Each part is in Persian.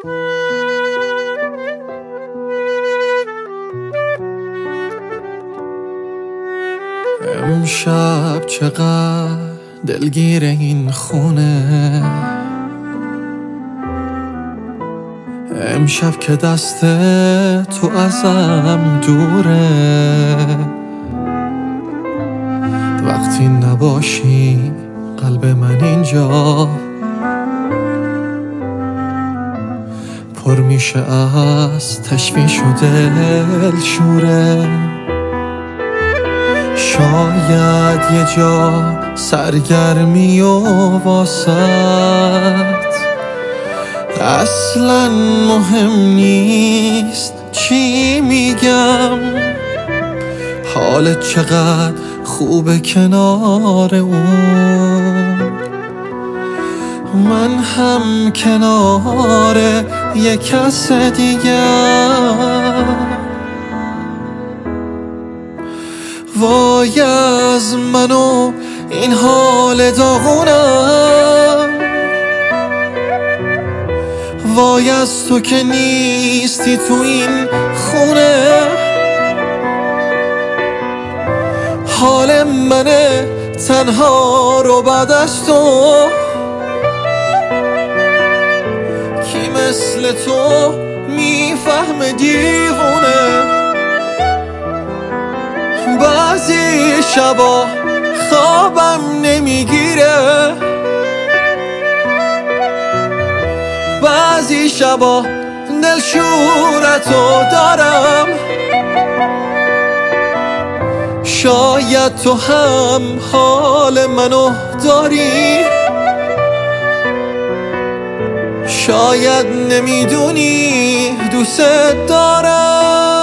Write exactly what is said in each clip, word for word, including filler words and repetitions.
امشب چقدر دلگیر این خونه، امشب که دست تو ازم دوره. وقتی نباشی قلب من اینجا پر میشه از تشویش و دلشوره. شاید یه جا سرگرمی و واسط اصلا مهم نیست چی میگم. حالت چقدر خوبه کنار اون، من هم کنار یه کس دیگر. وای از من و این حال داغونم، وای از تو که نیستی تو این خونه. حال منه تنها رو بعد از تو، کی مثل تو میفهمه دیوونه. بعضی شبا خوابم نمیگیره، بعضی شبا دلشورتو دارم. شاید تو هم حال منو داری، شاید نمیدونی دوست دارم.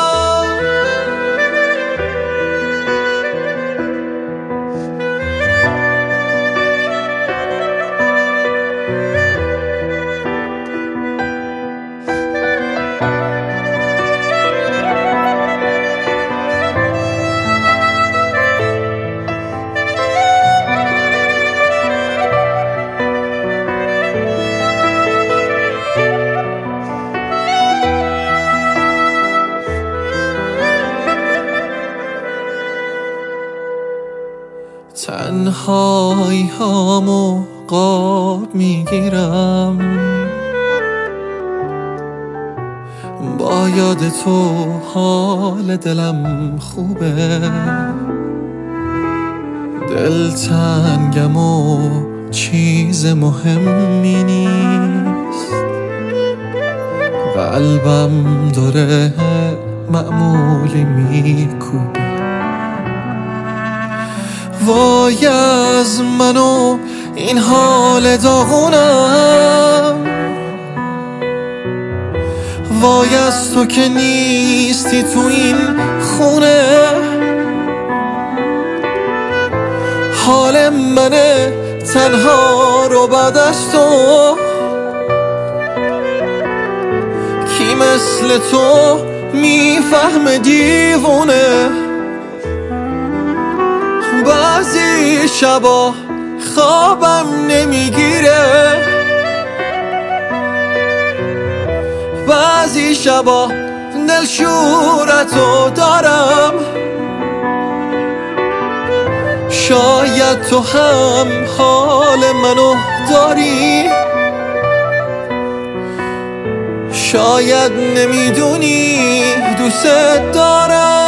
تنهایی هامو قاب میگیرم، با یاد تو حال دلم خوبه. دلتنگم و چیز مهمی نیست، قلبم داره معمولی میکوبه. وای از من و این حال داغونم، وای از تو که نیستی تو این خونه. حال منه تنها رو بعد از تو، کی مثل تو میفهمه دیوونه. بعضی شبا خوابم نمیگیره، بعضی شبا دلشورتو دارم. شاید تو هم حال منو داری، شاید نمیدونی دوست دارم.